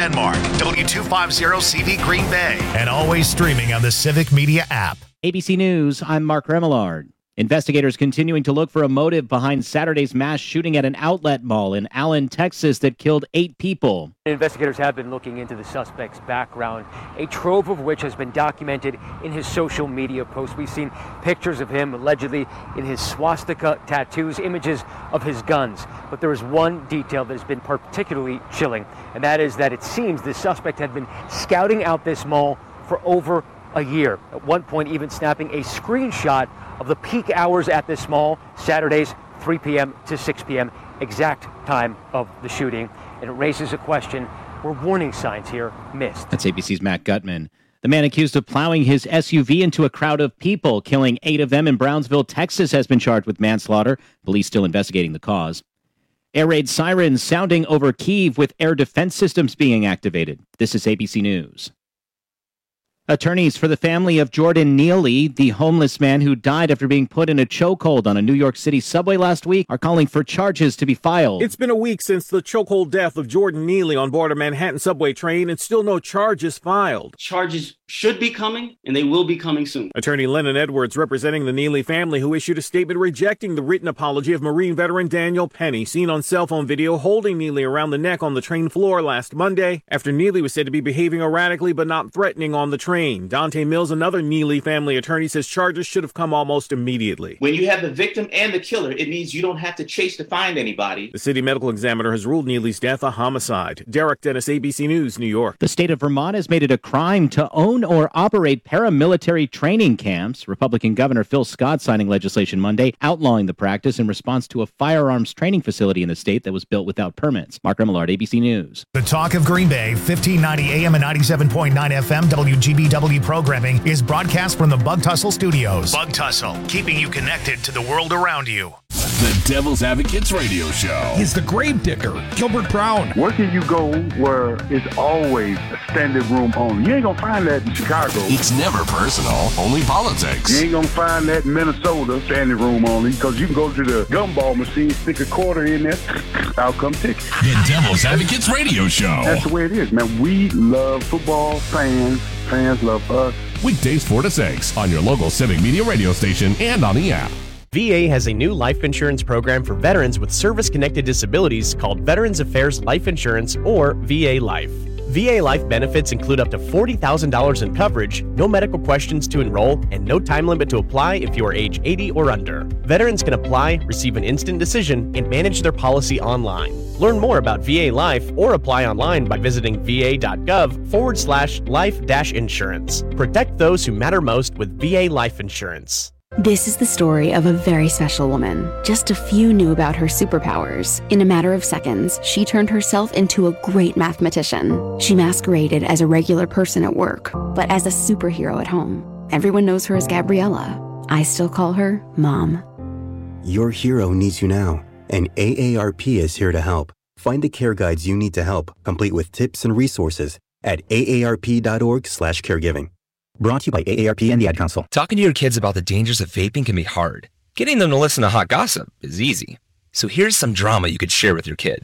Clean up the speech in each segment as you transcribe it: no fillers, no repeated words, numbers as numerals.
Denmark, W250CV Green Bay, and always streaming on the Civic Media app. ABC News, I'm Mark Remillard. Investigators continuing to look for a motive behind Saturday's mass shooting at an outlet mall in Allen, Texas that killed 8 people. Investigators have been looking into the suspect's background, a trove of which has been documented in his social media posts. We've seen pictures of him allegedly in his swastika tattoos, images of his guns. But there is one detail that has been particularly chilling, and that is that it seems the suspect had been scouting out this mall for over a year. At one point, even snapping a screenshot of the peak hours at this mall, Saturdays, 3 p.m. to 6 p.m., exact time of the shooting. And it raises a question, were warning signs here missed? That's ABC's Matt Gutman. The man accused of plowing his SUV into a crowd of people, killing 8 of them in Brownsville, Texas, has been charged with manslaughter. Police still investigating the cause. Air raid sirens sounding over Kyiv with air defense systems being activated. This is ABC News. Attorneys for the family of Jordan Neely, the homeless man who died after being put in a chokehold on a New York City subway last week, are calling for charges to be filed. It's been a week since the chokehold death of Jordan Neely on board a Manhattan subway train, and still no charges filed. Charges should be coming, and they will be coming soon. Attorney Lennon Edwards, representing the Neely family, who issued a statement rejecting the written apology of Marine veteran Daniel Penny, seen on cell phone video holding Neely around the neck on the train floor last Monday, after Neely was said to be behaving erratically but not threatening on the train. Dante Mills, another Neely family attorney, says charges should have come almost immediately. When you have the victim and the killer, it means you don't have to chase to find anybody. The city medical examiner has ruled Neely's death a homicide. Derek Dennis, ABC News, New York. The state of Vermont has made it a crime to own or operate paramilitary training camps. Republican Governor Phil Scott signing legislation Monday outlawing the practice in response to a firearms training facility in the state that was built without permits. Mark Remillard, ABC News. The Talk of Green Bay, 1590 AM and 97.9 FM WGBW programming is broadcast from the Bug Tussle Studios. Bug Tussle, keeping you connected to the world around you. The Devil's Advocates Radio Show. He's the Gravedigger, Gilbert Brown. Where can you go where it's always a standing room only? You ain't gonna find that in Chicago. It's never personal, only politics. You ain't gonna find that in Minnesota, standing room only, because you can go to the gumball machine, stick a quarter in there, out come ticket. The Devil's Advocates Radio Show. That's the way it is, man. We love football, fans love us. Weekdays 4 to 6 on your local Civic Media radio station and on the app. VA has a new life insurance program for veterans with service-connected disabilities called Veterans Affairs Life Insurance, or VA Life. VA Life benefits include up to $40,000 in coverage, no medical questions to enroll, and no time limit to apply if you are age 80 or under. Veterans can apply, receive an instant decision, and manage their policy online. Learn more about VA Life or apply online by visiting va.gov/life-insurance. Protect those who matter most with VA Life Insurance. This is the story of a very special woman. Just a few knew about her superpowers. In a matter of seconds, she turned herself into a great mathematician. She masqueraded as a regular person at work, but as a superhero at home. Everyone knows her as Gabriella. I still call her Mom. Your hero needs you now, and AARP is here to help. Find the care guides you need to help, complete with tips and resources at aarp.org/caregiving. Brought to you by AARP and the Ad Council. Talking to your kids about the dangers of vaping can be hard. Getting them to listen to hot gossip is easy. So here's some drama you could share with your kid.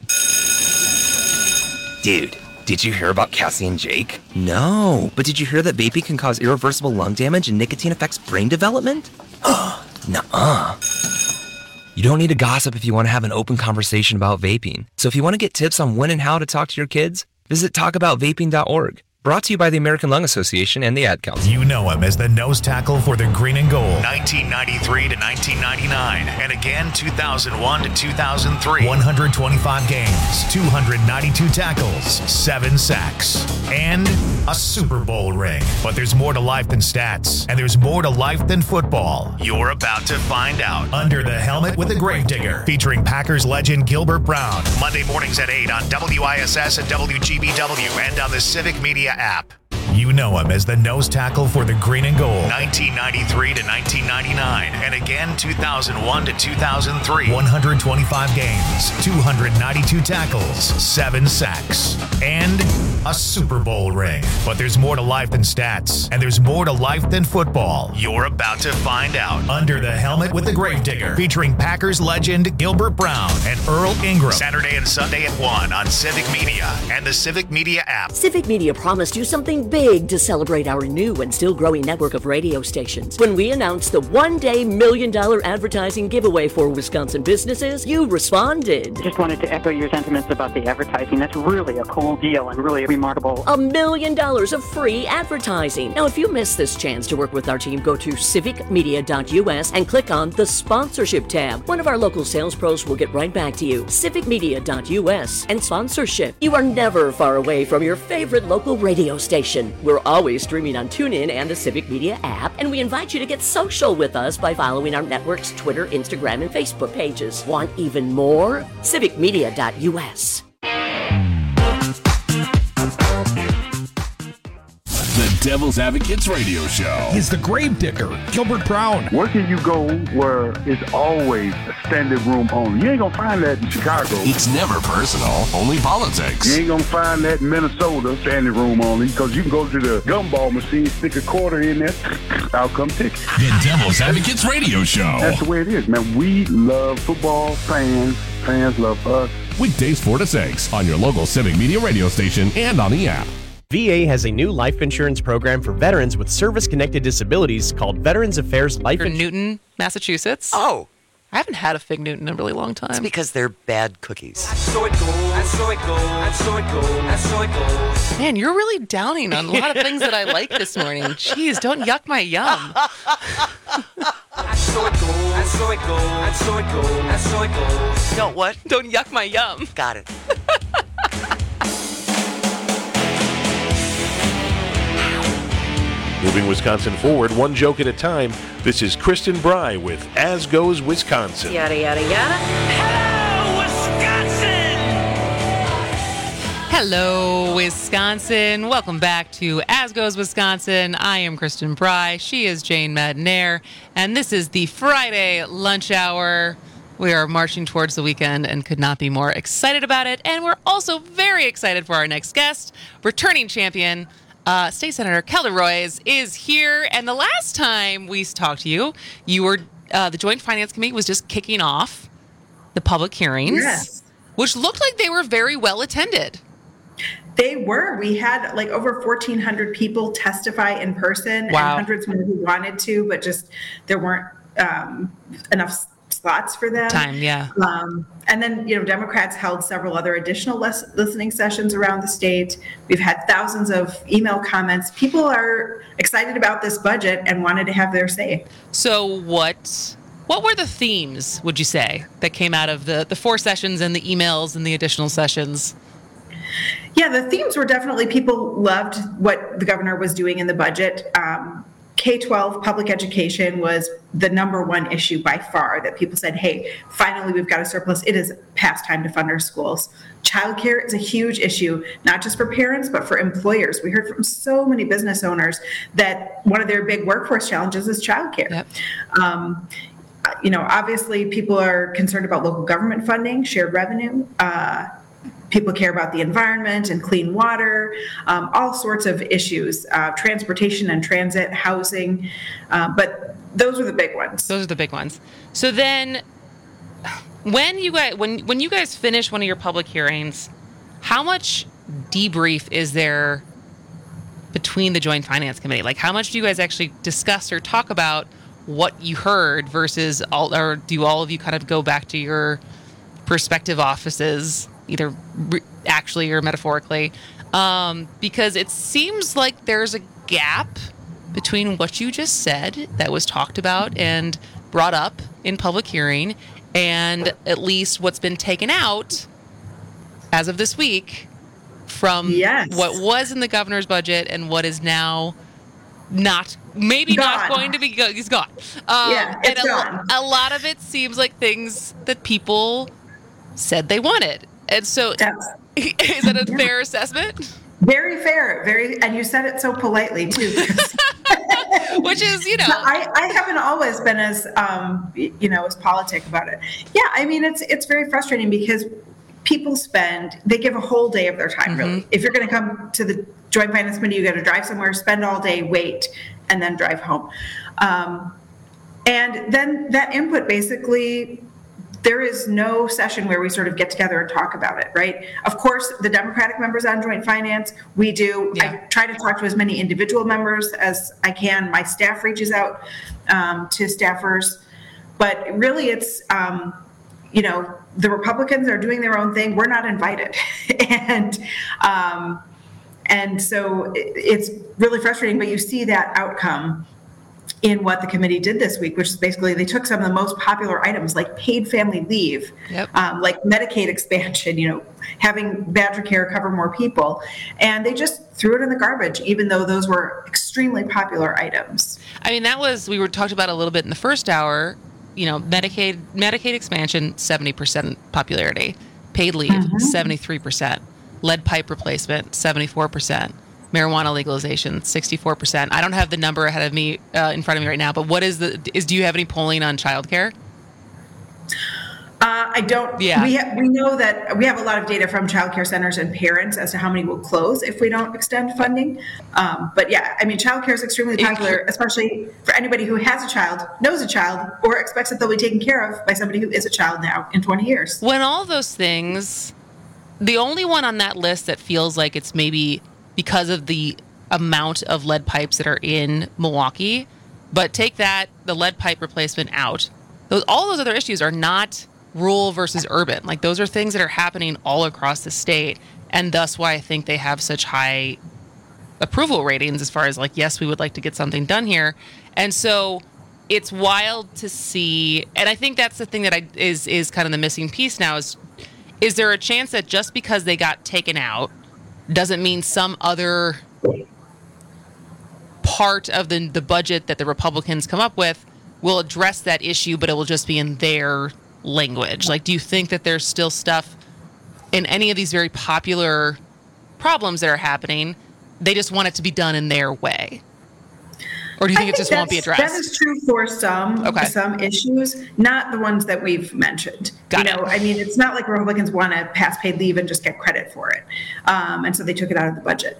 Dude, did you hear about Cassie and Jake? No, but did you hear that vaping can cause irreversible lung damage and nicotine affects brain development? Nuh-uh. You don't need to gossip if you want to have an open conversation about vaping. So if you want to get tips on when and how to talk to your kids, visit talkaboutvaping.org. Brought to you by the American Lung Association and the Ad Council. You know him as the nose tackle for the Green and Gold, 1993 to 1999, and again 2001 to 2003. 125 games, 292 tackles, 7 sacks, and a Super Bowl ring. But there's more to life than stats, and there's more to life than football. You're about to find out. Under the Helmet with a Gravedigger, featuring Packers legend Gilbert Brown. Monday mornings at 8 on WISS and WGBW and on the Civic Media app. You know him as the nose tackle for the Green and Gold, 1993 to 1999, and again 2001 to 2003. 125 games, 292 tackles, 7 sacks, and a Super Bowl ring. But there's more to life than stats, and there's more to life than football. You're about to find out. Under the Helmet with the Gravedigger, featuring Packers legend Gilbert Brown and Earl Ingram. Saturday and Sunday at 1 on Civic Media and the Civic Media app. Civic Media promised you something big to celebrate our new and still growing network of radio stations. When we announced the one-day $1 million advertising giveaway for Wisconsin businesses, you responded. Just wanted to echo your sentiments about the advertising. That's really a cool deal and really remarkable. $1 million of free advertising. Now, if you missed this chance to work with our team, go to civicmedia.us and click on the sponsorship tab. One of our local sales pros will get right back to you. civicmedia.us and sponsorship. You are never far away from your favorite local radio station. We're always streaming on TuneIn and the Civic Media app, and we invite you to get social with us by following our network's Twitter, Instagram, and Facebook pages. Want even more? civicmedia.us. The Devil's Advocates Radio Show. He's the Gravedigger, Gilbert Brown. Where can you go where it's always a standing room only? You ain't gonna find that in Chicago. It's never personal, only politics. You ain't gonna find that in Minnesota, standing room only, because you can go to the gumball machine, stick a quarter in there, out come ticket. The Devil's Advocates Radio Show. That's the way it is, man. We love football, fans love us. Weekdays 4 to 6 on your local Civic Media radio station and on the app. VA has a new life insurance program for veterans with service-connected disabilities called Veterans Affairs Life Insurance. Newton, Massachusetts. Oh. I haven't had a Fig Newton in a really long time. It's because they're bad cookies. So it goes, so it goes, so it goes, so it goes. Man, you're really downing on a lot of things that I like this morning. Jeez, don't yuck my yum. So it goes, so it goes, so it goes, so it goes. No, what? Don't yuck my yum. Got it. Moving Wisconsin forward, one joke at a time. This is Kristen Bry with As Goes Wisconsin. Yada, yada, yada. Hello, Wisconsin! Hello, Wisconsin. Welcome back to As Goes Wisconsin. I am Kristen Bry. She is Jane Madinair. And this is the Friday lunch hour. We are marching towards the weekend and could not be more excited about it. And we're also very excited for our next guest, returning champion, State Senator Kelly Roys is here. And the last time we talked to you, you were the Joint Finance Committee was just kicking off the public hearings, yes, which looked like they were very well attended. They were. We had like over 1,400 people testify in person, wow, and hundreds more who wanted to, but just there weren't enough slots for them. Time, yeah. And then, Democrats held several other additional listening sessions around the state. We've had thousands of email comments. People are excited about this budget and wanted to have their say. So what were the themes, would you say, that came out of the 4 sessions and the emails and the additional sessions? Yeah, the themes were definitely people loved what the governor was doing in the budget. K-12 public education was the number one issue by far that people said, hey, finally, we've got a surplus. It is past time to fund our schools. Childcare is a huge issue, not just for parents, but for employers. We heard from so many business owners that one of their big workforce challenges is childcare. Yep. Obviously, people are concerned about local government funding, shared revenue. People care about the environment and clean water, all sorts of issues, transportation and transit, housing. But those are the big ones. Those are the big ones. So then when you guys finish one of your public hearings, how much debrief is there between the Joint Finance Committee? Like, how much do you guys actually discuss or talk about what you heard versus or do all of you kind of go back to your prospective offices, either actually or metaphorically, because it seems like there's a gap between what you just said that was talked about and brought up in public hearing and at least what's been taken out as of this week from what was in the governor's budget and what is now not going to be good. He's gone. It's gone. A lot of it seems like things that people said they wanted. And so is that a fair assessment? Very fair. And you said it so politely too. Which is, I haven't always been as, as politic about it. Yeah. I mean, it's very frustrating because people they give a whole day of their time, really. If you're going to come to the Joint Finance Committee, you got to drive somewhere, spend all day, wait, and then drive home. And then that input, basically, there is no session where we sort of get together and talk about it, right? Of course, the Democratic members on Joint Finance, we do. Yeah. I try to talk to as many individual members as I can. My staff reaches out to staffers. But really, it's, the Republicans are doing their own thing. We're not invited. And so it's really frustrating, but you see that outcome in what the committee did this week, which is basically they took some of the most popular items like paid family leave, like Medicaid expansion, having Badger Care cover more people, and they just threw it in the garbage, even though those were extremely popular items. I mean, we were talked about a little bit in the first hour, Medicaid expansion, 70% popularity, paid leave, 73%, lead pipe replacement, 74%. Marijuana legalization, 64%. I don't have the number ahead of me in front of me right now, but do you have any polling on childcare? I don't. Yeah. We know that we have a lot of data from childcare centers and parents as to how many will close if we don't extend funding. But yeah, I mean, childcare is extremely popular, especially for anybody who has a child, knows a child, or expects that they'll be taken care of by somebody who is a child now in 20 years. When all those things, the only one on that list that feels like it's maybe because of the amount of lead pipes that are in Milwaukee, but take the lead pipe replacement out. All those other issues are not rural versus urban. Like, those are things that are happening all across the state, and thus why I think they have such high approval ratings as far as yes, we would like to get something done here. And so it's wild to see, and I think that's the thing that is kind of the missing piece now is there a chance that just because they got taken out doesn't mean some other part of the budget that the Republicans come up with will address that issue, but it will just be in their language? Do you think that there's still stuff in any of these very popular problems that are happening, they just want it to be done in their way? Or do you think it just won't be addressed? That is true for some issues, not the ones that we've mentioned. I mean, it's not like Republicans want to pass paid leave and just get credit for it. And so they took it out of the budget.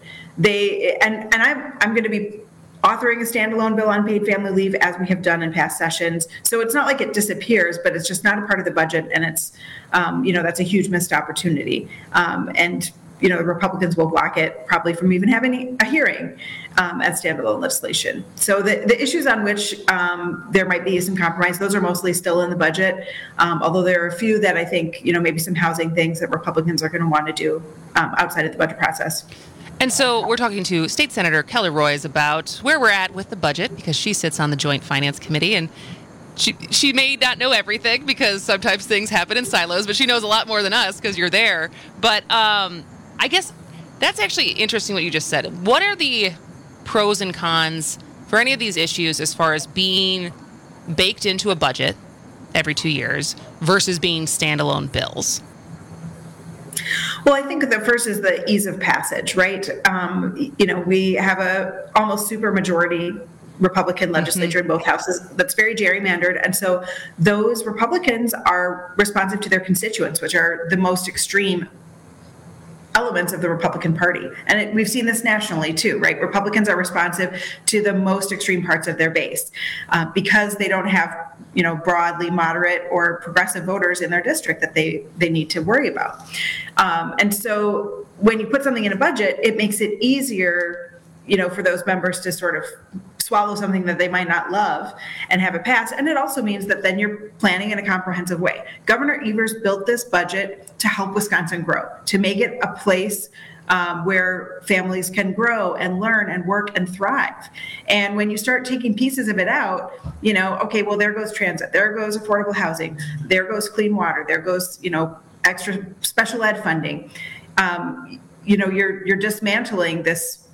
I'm going to be authoring a standalone bill on paid family leave as we have done in past sessions. So it's not like it disappears, but it's just not a part of the budget. And it's, that's a huge missed opportunity. The Republicans will block it probably from even having a hearing as standalone legislation. So the issues on which there might be some compromise, those are mostly still in the budget, although there are a few that I think, maybe some housing things that Republicans are going to want to do outside of the budget process. And so we're talking to State Senator Kelly Roys about where we're at with the budget, because she sits on the Joint Finance Committee, and she may not know everything because sometimes things happen in silos, but she knows a lot more than us because you're there. But I guess that's actually interesting what you just said. What are the pros and cons for any of these issues as far as being baked into a budget every 2 years versus being standalone bills? Well, I think the first is the ease of passage, right? We have a almost super majority Republican legislature in both houses that's very gerrymandered. And so those Republicans are responsive to their constituents, which are the most extreme elements of the Republican Party. And we've seen this nationally too, right? Republicans are responsive to the most extreme parts of their base because they don't have, broadly moderate or progressive voters in their district that they need to worry about. And so when you put something in a budget, it makes it easier, for those members to sort of swallow something that they might not love and have it pass. And it also means that then you're planning in a comprehensive way. Governor Evers built this budget to help Wisconsin grow, to make it a place where families can grow and learn and work and thrive. And when you start taking pieces of it out, well, there goes transit, there goes affordable housing, there goes clean water, there goes, extra special ed funding. You're dismantling this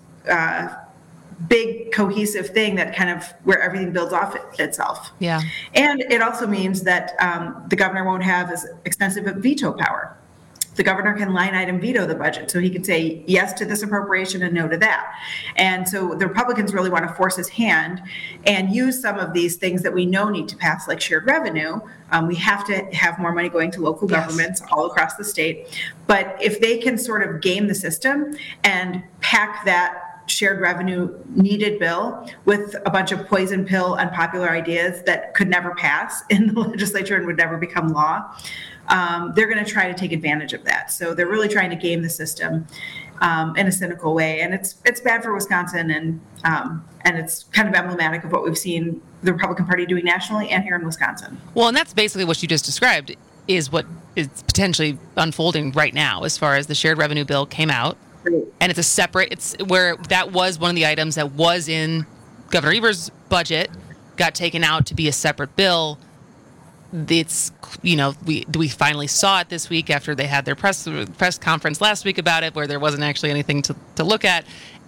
big cohesive thing that kind of where everything builds off itself. Yeah. And it also means that the governor won't have as extensive a veto power the governor can line item veto the budget. So he could say yes to this appropriation and no to that. And so the Republicans really want to force his hand and use some of these things that we know need to pass, like shared revenue. We have to have more money going to local governments all across the state. But if they can sort of game the system and pack that shared revenue needed bill with a bunch of poison pill unpopular ideas that could never pass in the legislature and would never become law, they're going to try to take advantage of that. So they're really trying to game the system in a cynical way, and it's bad for Wisconsin, and it's kind of emblematic of what we've seen the Republican Party doing nationally and here in Wisconsin. Well, and that's basically what you just described is what is potentially unfolding right now as far as the shared revenue bill came out. And it's where that was one of the items that was in Governor Evers' budget, got taken out to be a separate bill. It's, we finally saw it this week after they had their press conference last week about it, where there wasn't actually anything to look at.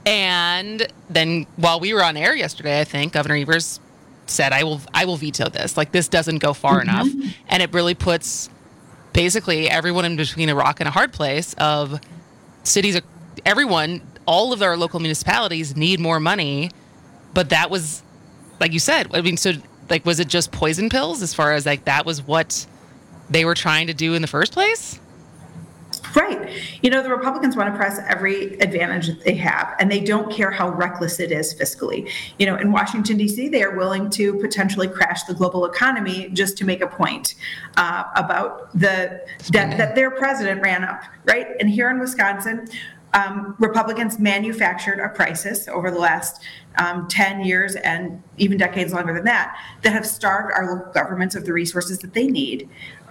And then while we were on air yesterday, I think Governor Evers said, I will veto this. Like, this doesn't go far enough. And it really puts basically everyone in between a rock and a hard place of cities, everyone, all of our local municipalities need more money. But that was, like you said, I mean, so like, was it just poison pills as far as like that was what they were trying to do in the first place? Right. The Republicans want to press every advantage that they have, and they don't care how reckless it is fiscally. In Washington, D.C., they are willing to potentially crash the global economy just to make a point about the debt that their president ran up, right? And here in Wisconsin, Republicans manufactured a crisis over the last 10 years and even decades longer than that have starved our local governments of the resources that they need.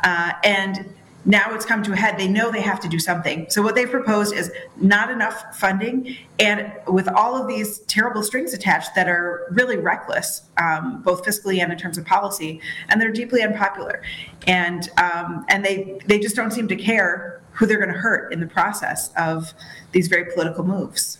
And now it's come to a head. They know they have to do something. So what they've proposed is not enough funding, and with all of these terrible strings attached that are really reckless, both fiscally and in terms of policy, and they're deeply unpopular. And they just don't seem to care who they're going to hurt in the process of these very political moves.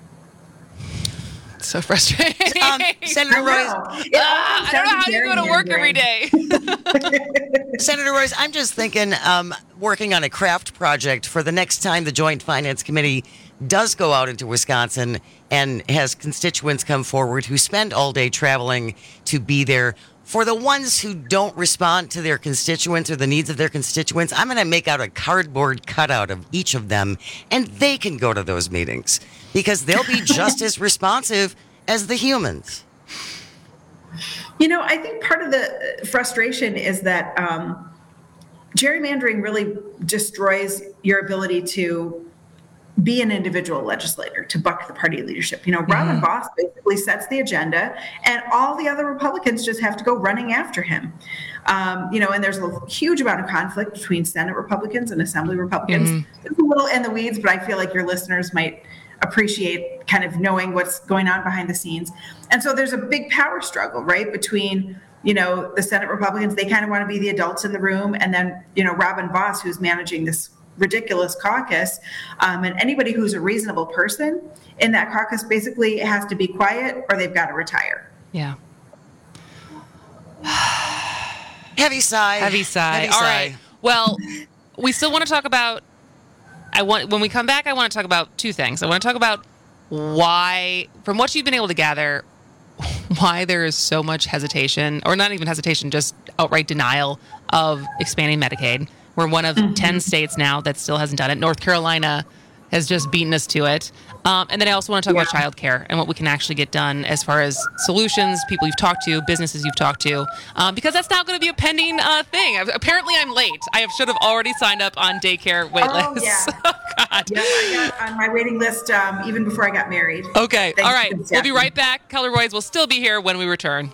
So frustrating. Senator Royce. I don't know how you go to work every day. Senator Royce, I'm just thinking, working on a craft project for the next time the Joint Finance Committee does go out into Wisconsin and has constituents come forward who spend all day traveling to be there. For the ones who don't respond to their constituents or the needs of their constituents, I'm going to make out a cardboard cutout of each of them, and they can go to those meetings because they'll be just as responsive as the humans. I think part of the frustration is that gerrymandering really destroys your ability to be an individual legislator, to buck the party leadership. Robin Vos basically sets the agenda, and all the other Republicans just have to go running after him. And there's a huge amount of conflict between Senate Republicans and Assembly Republicans. It's a little in the weeds, but I feel like your listeners might appreciate kind of knowing what's going on behind the scenes. And so there's a big power struggle, right, between the Senate Republicans. They kind of want to be the adults in the room, and then Robin Vos, who's managing this ridiculous caucus, and anybody who's a reasonable person in that caucus basically has to be quiet or they've got to retire. Yeah. Heavy sigh. All right. Well, we still want to talk about, when we come back, I want to talk about two things. I want to talk about why, from what you've been able to gather, why there is so much hesitation, or not even hesitation, just outright denial of expanding Medicaid. We're one of 10 states now that still hasn't done it. North Carolina has just beaten us to it. And then I also want to talk about childcare and what we can actually get done as far as solutions, people you've talked to, businesses you've talked to, because that's not going to be a pending thing. Apparently, I'm late. I should have already signed up on daycare wait list. Yeah. Oh, God. Yeah, I got on my waiting list even before I got married. Okay. All right. We'll be right back. Color Boys will still be here when we return.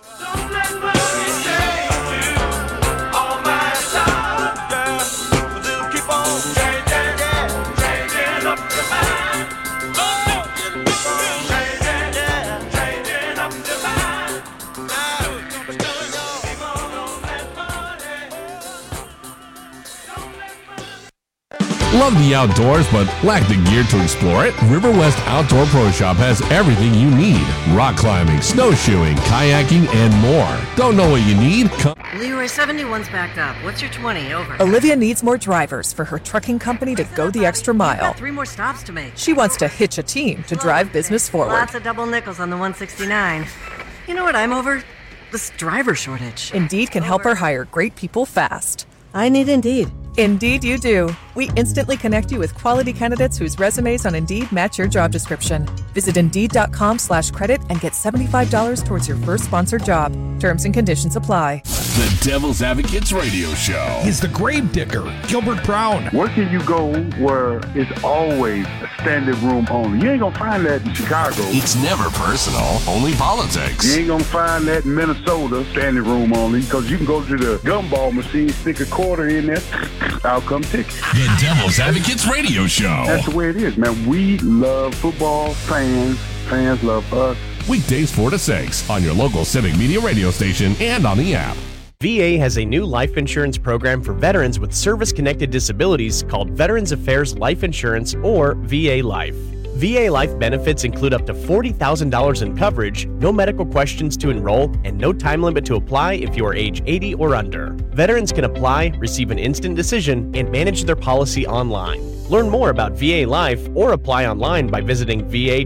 Love the outdoors but lack the gear to explore it? River West Outdoor Pro Shop has everything you need. Rock climbing, snowshoeing, kayaking, and more. Don't know what you need? Leroy, 71's backed up. What's your 20? Over. Olivia needs more drivers for her trucking company to go the extra mile. Got 3 more stops to make. She wants to hitch a team to drive business forward. Lots of double nickels on the 169. You know what I'm over? This driver shortage. Indeed can help her hire great people fast. I need Indeed. Indeed you do. We instantly connect you with quality candidates whose resumes on Indeed match your job description. Visit Indeed.com/credit and get $75 towards your first sponsored job. Terms and conditions apply. The Devil's Advocates Radio Show. He's the grave digger, Gilbert Brown. Where can you go where it's always a standing room only? You ain't gonna find that in Chicago. It's never personal, only politics. You ain't gonna find that in Minnesota, standing room only, because you can go to the gumball machine, stick a quarter in there, out come ticket. The Devil's Advocates Radio Show. That's the way it is, man. We love football, fans love us. Weekdays 4 to 6 on your local Civic Media radio station and on the app. VA has a new life insurance program for veterans with service-connected disabilities called Veterans Affairs Life Insurance, or VA Life. VA Life benefits include up to $40,000 in coverage, no medical questions to enroll, and no time limit to apply if you are age 80 or under. Veterans can apply, receive an instant decision, and manage their policy online. Learn more about VA Life or apply online by visiting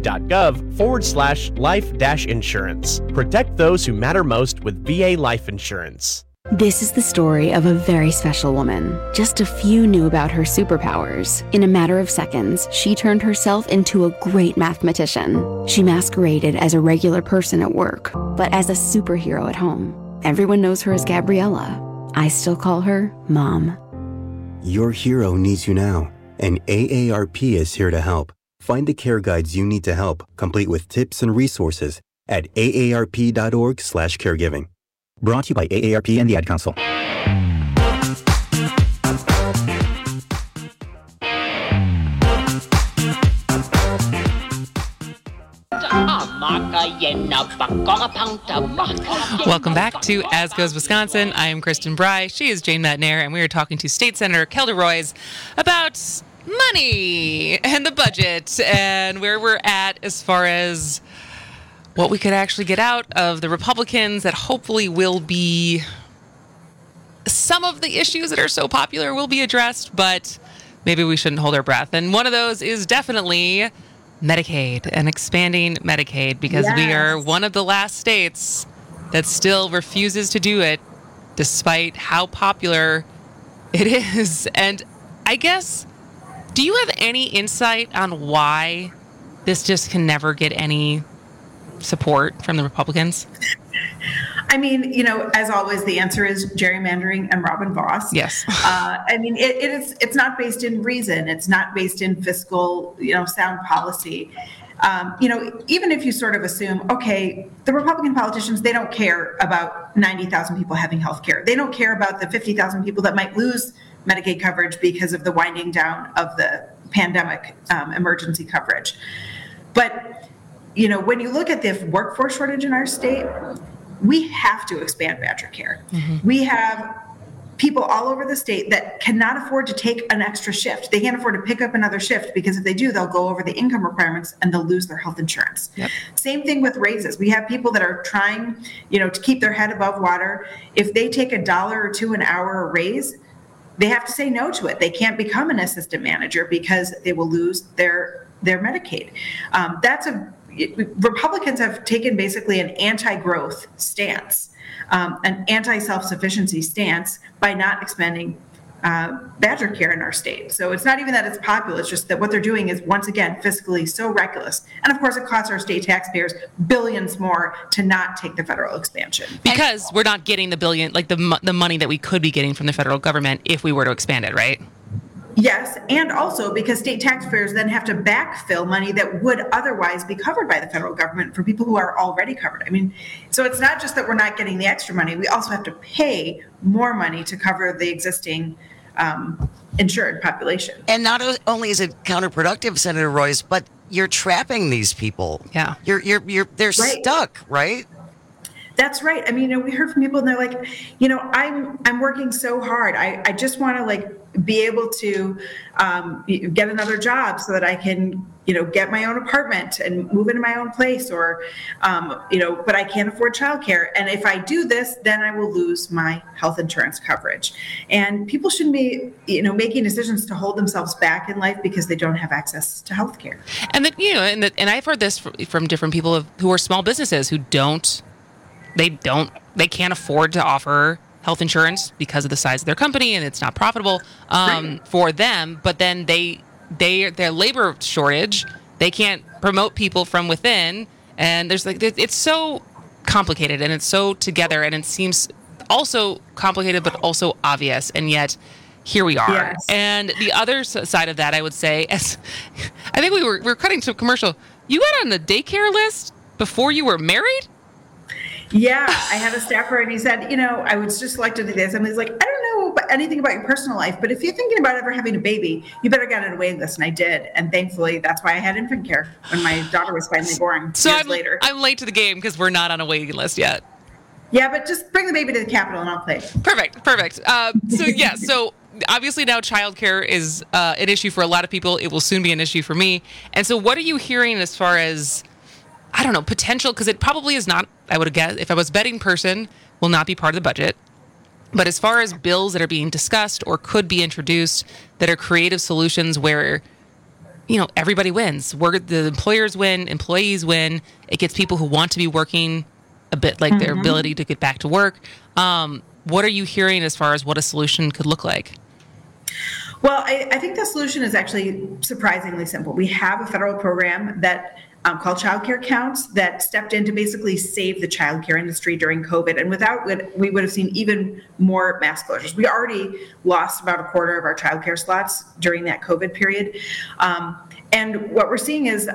va.gov/life-insurance. Protect those who matter most with VA Life Insurance. This is the story of a very special woman. Just a few knew about her superpowers. In a matter of seconds, she turned herself into a great mathematician. She masqueraded as a regular person at work, but as a superhero at home. Everyone knows her as Gabriella. I still call her Mom. Your hero needs you now, and AARP is here to help. Find the care guides you need to help, complete with tips and resources at aarp.org/caregiving. Brought to you by AARP and the Ad Council. Welcome back to As Goes Wisconsin. I am Kristen Bry. She is Jane Matnair, and we are talking to State Senator Kelda Roys about money and the budget and where we're at as far as what we could actually get out of the Republicans that hopefully will be some of the issues that are so popular will be addressed, but maybe we shouldn't hold our breath. And one of those is definitely Medicaid and expanding Medicaid, because we are one of the last states that still refuses to do it despite how popular it is. And I guess, do you have any insight on why this just can never get any support from the Republicans? I mean, you know, as always, the answer is gerrymandering and Robin Vos. Yes. I mean, it's not based in reason. It's not based in fiscal, sound policy. Even if you sort of assume, okay, the Republican politicians, they don't care about 90,000 people having health care. They don't care about the 50,000 people that might lose Medicaid coverage because of the winding down of the pandemic emergency coverage. But when you look at the workforce shortage in our state, we have to expand Badger Care. Mm-hmm. We have people all over the state that cannot afford to take an extra shift. They can't afford to pick up another shift, because if they do, they'll go over the income requirements and they'll lose their health insurance. Yep. Same thing with raises. We have people that are trying, to keep their head above water. If they take $1 or $2 an hour raise, they have to say no to it. They can't become an assistant manager because they will lose their Medicaid. Republicans have taken basically an anti-growth stance, an anti-self-sufficiency stance by not expanding Badger Care in our state. So it's not even that it's popular, it's just that what they're doing is, once again, fiscally so reckless. And of course, it costs our state taxpayers billions more to not take the federal expansion. Because we're not getting the billion, like the money that we could be getting from the federal government if we were to expand it, right? Yes, and also because state taxpayers then have to backfill money that would otherwise be covered by the federal government for people who are already covered. I mean, so it's not just that we're not getting the extra money, we also have to pay more money to cover the existing insured population. And not only is it counterproductive, Senator Roys, but you're trapping these people. Yeah. They're stuck, right? That's right. I mean, we heard from people and they're like, I'm working so hard. I just want to be able to get another job so that I can, get my own apartment and move into my own place, or, but I can't afford childcare. And if I do this, then I will lose my health insurance coverage. And people shouldn't be, making decisions to hold themselves back in life because they don't have access to health care. And and I've heard this from different people who are small businesses who they can't afford to offer health insurance because of the size of their company, and it's not profitable for them. But then their labor shortage, they can't promote people from within, and it's so complicated, and it's so together, and it seems also complicated but also obvious, and yet here we are. Yes. And the other side of that, I would say, as I think we were cutting to a commercial. You got on the daycare list before you were married? Yeah, I had a staffer, and he said, I would just like to do this. And he's like, I don't know anything about your personal life, but if you're thinking about ever having a baby, you better get on a waiting list. And I did. And thankfully, that's why I had infant care when my daughter was finally born years later. I'm late to the game because we're not on a waiting list yet. Yeah, but just bring the baby to the Capitol and I'll play. Perfect. So obviously now childcare is an issue for a lot of people. It will soon be an issue for me. And so what are you hearing as far as, I don't know, potential? Because it probably is not, I would guess, if I was betting person, will not be part of the budget. But as far as bills that are being discussed or could be introduced that are creative solutions where, everybody wins. The employers win, employees win. It gets people who want to be working a bit like their ability to get back to work. What are you hearing as far as what a solution could look like? Well, I think the solution is actually surprisingly simple. We have a federal program that called Child Care Counts that stepped in to basically save the child care industry during COVID. And without it, we would have seen even more mass closures. We already lost about a quarter of our child care slots during that COVID period. And what we're seeing is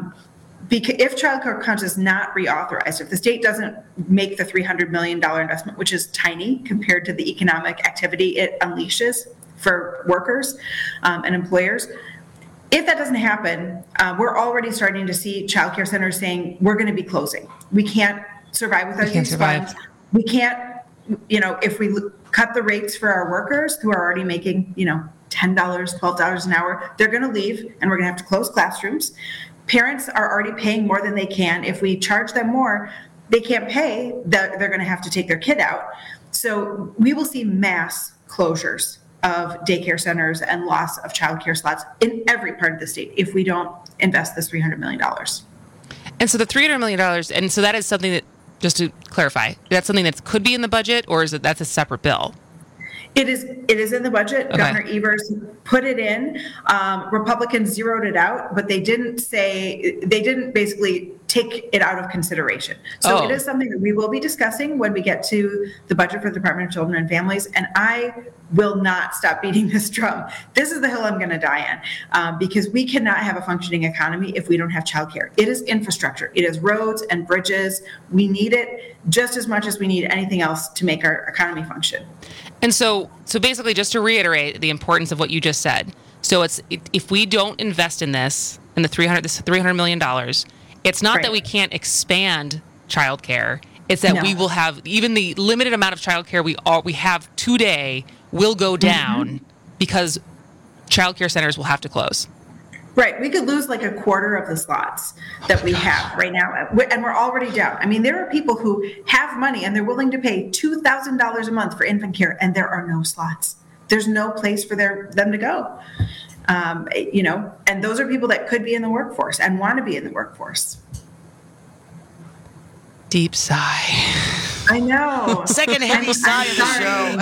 if Child Care Counts is not reauthorized, if the state doesn't make the $300 million investment, which is tiny compared to the economic activity it unleashes for workers and employers, if that doesn't happen, we're already starting to see child care centers saying, we're going to be closing. We can't survive without these funds. We can't, if we cut the rates for our workers who are already making, $10, $12 an hour, they're going to leave and we're going to have to close classrooms. Parents are already paying more than they can. If we charge them more, they can't pay. They're going to have to take their kid out. So we will see mass closures of daycare centers and loss of child care slots in every part of the state if we don't invest this $300 million. And so the $300 million, and so that is something that, just to clarify, that's something that could be in the budget, or is it that's a separate bill? It is in the budget. Okay. Governor Evers put it in. Republicans zeroed it out, but they didn't basically take it out of consideration. So It is something that we will be discussing when we get to the budget for the Department of Children and Families. And I will not stop beating this drum. This is the hill I'm going to die on because we cannot have a functioning economy if we don't have childcare. It is infrastructure. It is roads and bridges. We need it just as much as we need anything else to make our economy function. And so basically, just to reiterate the importance of what you just said. So if we don't invest in this, in the $300 million, it's not that we can't expand childcare. It's that we will have even the limited amount of childcare we have today will go down because childcare centers will have to close. Right. We could lose like a quarter of the slots that we have right now. And we're already down. I mean, there are people who have money and they're willing to pay $2,000 a month for infant care, and there are no slots. There's no place for them to go. And those are people that could be in the workforce and want to be in the workforce. Deep sigh. I know. Second heavy sigh of the show.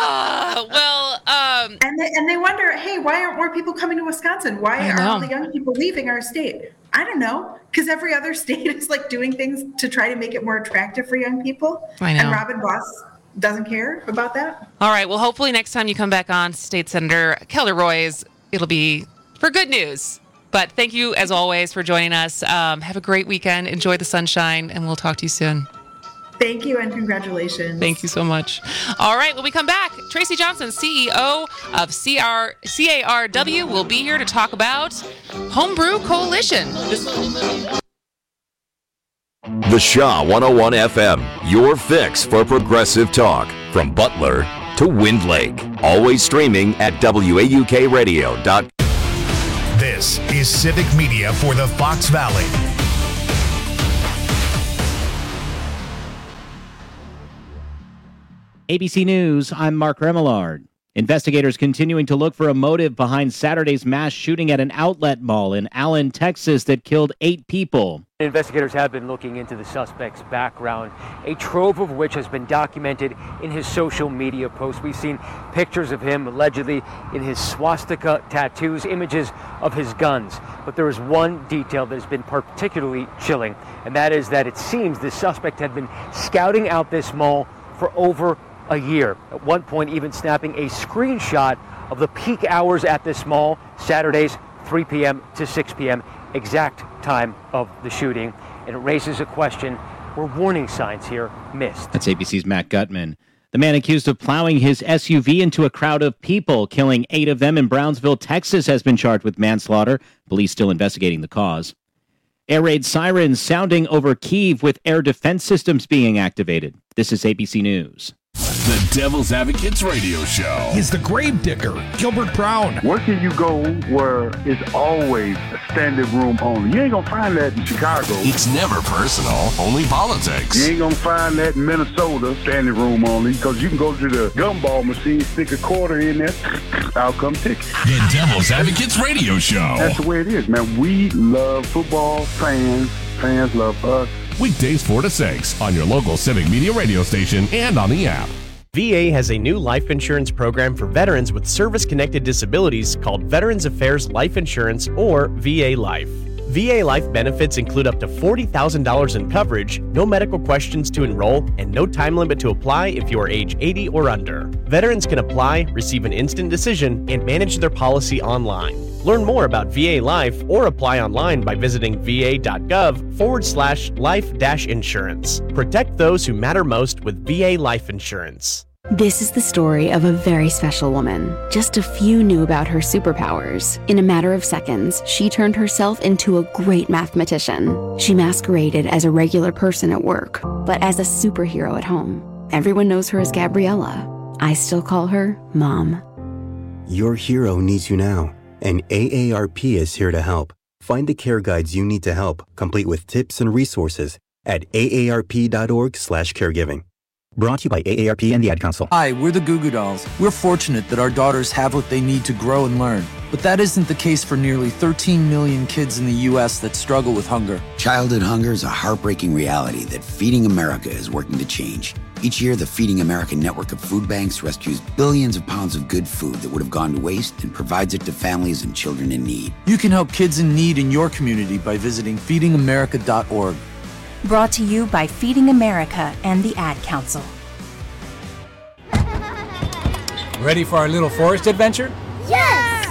And they wonder, hey, why aren't more people coming to Wisconsin? Why are all the young people leaving our state? I don't know, because every other state is like doing things to try to make it more attractive for young people. I know. And Robin Voss doesn't care about that. All right. Well, hopefully next time you come back on, State Senator Kelda Roys, it'll be for good news. But thank you, as always, for joining us. Have a great weekend. Enjoy the sunshine, and we'll talk to you soon. Thank you, and congratulations. Thank you so much. All right, when we come back, Tracy Johnson, CEO of CARW, will be here to talk about Homebrew Coalition. The Shaw 101 FM, your fix for progressive talk. From Butler to Wind Lake. Always streaming at WAUKradio.com. This is Civic Media for the Fox Valley. ABC News, I'm Mark Remillard. Investigators continuing to look for a motive behind Saturday's mass shooting at an outlet mall in Allen, Texas that killed 8 people. Investigators have been looking into the suspect's background, a trove of which has been documented in his social media posts. We've seen pictures of him allegedly in his swastika tattoos, images of his guns. But there is one detail that has been particularly chilling, and that is that it seems the suspect had been scouting out this mall for over a year. At one point, even snapping a screenshot of the peak hours at this mall, Saturdays, 3 p.m. to 6 p.m., exact time of the shooting. And it raises a question, were warning signs here missed? That's ABC's Matt Gutman. The man accused of plowing his SUV into a crowd of people, killing 8 of them in Brownsville, Texas, has been charged with manslaughter. Police still investigating the cause. Air raid sirens sounding over Kyiv with air defense systems being activated. This is ABC News. The Devil's Advocates Radio Show. He's the grave digger, Gilbert Brown. Where can you go where it's always a standing room only? You ain't gonna find that in Chicago. It's never personal, only politics. You ain't gonna find that in Minnesota, standing room only, because you can go to the gumball machine, stick a quarter in there, out come ticket. The Devil's Advocates Radio Show. That's the way it is, man. We love football, fans love us. Weekdays 4 to 6 on your local Civic Media radio station and on the app. VA has a new life insurance program for veterans with service-connected disabilities called Veterans Affairs Life Insurance, or VA Life. VA Life benefits include up to $40,000 in coverage, no medical questions to enroll, and no time limit to apply if you are age 80 or under. Veterans can apply, receive an instant decision, and manage their policy online. Learn more about VA Life or apply online by visiting va.gov/life-insurance. Protect those who matter most with VA Life Insurance. This is the story of a very special woman. Just a few knew about her superpowers. In a matter of seconds, she turned herself into a great mathematician. She masqueraded as a regular person at work, but as a superhero at home. Everyone knows her as Gabriella. I still call her Mom. Your hero needs you now, and AARP is here to help. Find the care guides you need to help, complete with tips and resources at aarp.org/caregiving. Brought to you by AARP and the Ad Council. Hi, we're the Goo Goo Dolls. We're fortunate that our daughters have what they need to grow and learn. But that isn't the case for nearly 13 million kids in the U.S. that struggle with hunger. Childhood hunger is a heartbreaking reality that Feeding America is working to change. Each year, the Feeding America network of food banks rescues billions of pounds of good food that would have gone to waste and provides it to families and children in need. You can help kids in need in your community by visiting feedingamerica.org. Brought to you by Feeding America and the Ad Council. Ready for our little forest adventure? Yes!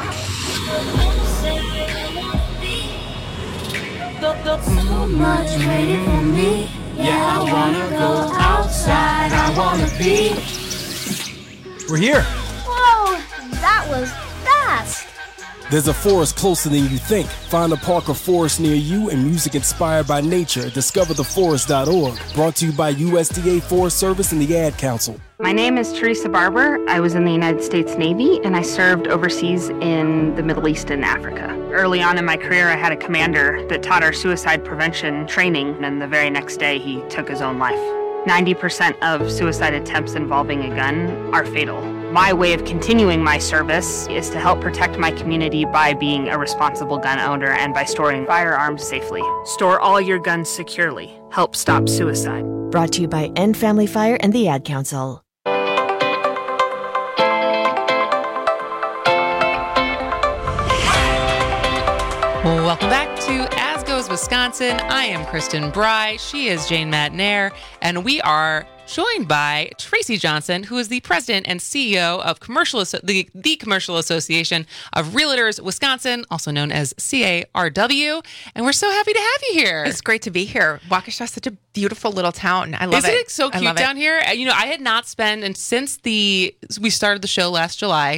So much waiting for me. Yeah, I wanna go outside. I wanna be. We're here. Whoa, that was fast. There's a forest closer than you think. Find a park or forest near you and music inspired by nature. DiscoverTheForest.org. Brought to you by USDA Forest Service and the Ad Council. My name is Teresa Barber. I was in the United States Navy and I served overseas in the Middle East and Africa. Early on in my career, I had a commander that taught our suicide prevention training, and the very next day he took his own life. 90% of suicide attempts involving a gun are fatal. My way of continuing my service is to help protect my community by being a responsible gun owner and by storing firearms safely. Store all your guns securely. Help stop suicide. Brought to you by End Family Fire and the Ad Council. Welcome back to As Goes Wisconsin. I am Kristen Bry. She is Jane Matnair. And we are joined by Tracy Johnson, who is the president and CEO of the Commercial Association of Realtors Wisconsin, also known as CARW. And we're so happy to have you here. It's great to be here. Waukesha is such a beautiful little town. I love it. Isn't it so cute down here? You know, I had not spent, and since we started the show last July,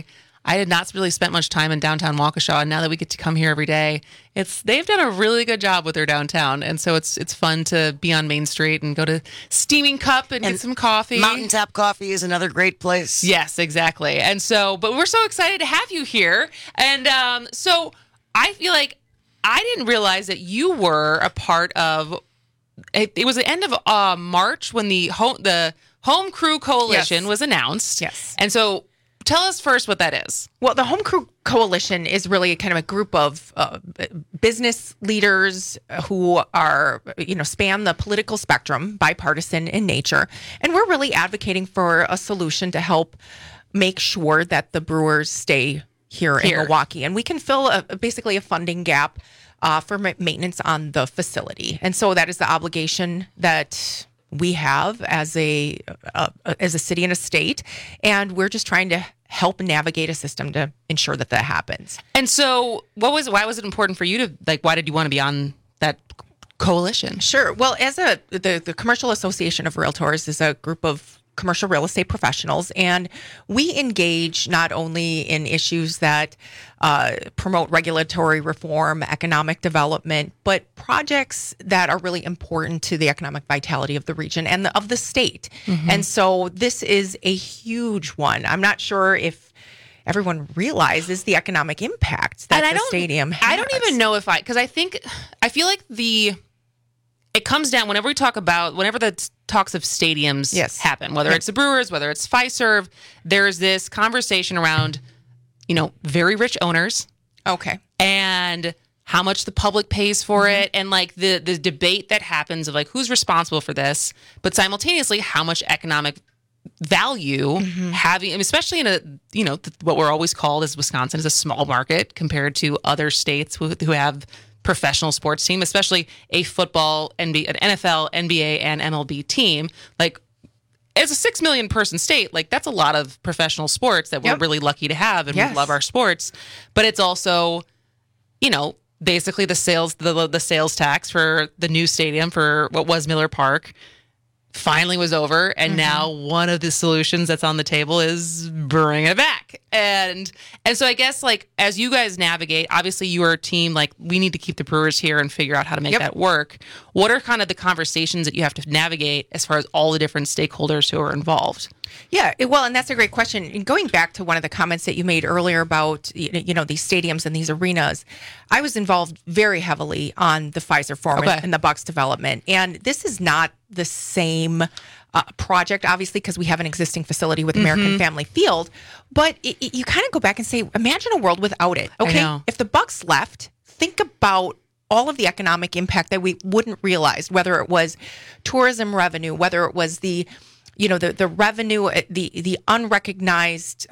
I had not really spent much time in downtown Waukesha, and now that we get to come here every day, they've done a really good job with their downtown, and so it's fun to be on Main Street and go to Steaming Cup and get some coffee. Mountain Tap Coffee is another great place. Yes, exactly. And so, but we're so excited to have you here, and so I feel like I didn't realize that you were a part of. It was the end of March when the Home Crew Coalition was announced. Yes. And so tell us first what that is. Well, the Home Crew Coalition is really kind of a group of business leaders who are, span the political spectrum, bipartisan in nature. And we're really advocating for a solution to help make sure that the Brewers stay here in Milwaukee. And we can fill basically a funding gap for maintenance on the facility. And so that is the obligation that we have as a city and a state, and we're just trying to help navigate a system to ensure that happens. And so why was it important for you to, why did you want to be on that coalition? Sure. Well, as the Commercial Association of Realtors is a group of commercial real estate professionals, and we engage not only in issues that promote regulatory reform, economic development, but projects that are really important to the economic vitality of the region and of the state. Mm-hmm. And so this is a huge one. I'm not sure if everyone realizes the economic impact that the stadium has. I don't even know because I feel like it comes down whenever the talks of stadiums happen, whether it's the Brewers, whether it's Fiserv, there's this conversation around, very rich owners. Okay. And how much the public pays for it, and the debate that happens of who's responsible for this, but simultaneously how much economic value having, especially in what we're always called as Wisconsin is a small market compared to other states who have professional sports team, especially a football, an NFL, NBA, and MLB team. As a 6 million person state, that's a lot of professional sports that we're really lucky to have, and we love our sports. But it's also, basically the sales tax for the new stadium for what was Miller Park finally was over, and now one of the solutions that's on the table is bringing it back. And so I guess as you guys navigate, obviously you are a team, we need to keep the Brewers here and figure out how to make that work. What are kind of the conversations that you have to navigate as far as all the different stakeholders who are involved? Yeah, well, and that's a great question. And going back to one of the comments that you made earlier about, these stadiums and these arenas, I was involved very heavily on the Fiserv Forum and the Bucks development. And this is not the same project, obviously, because we have an existing facility with American Family Field. But you kind of go back and say, imagine a world without it. Okay, if the Bucks left, think about all of the economic impact that we wouldn't realize, whether it was tourism revenue, whether it was the revenue, the unrecognized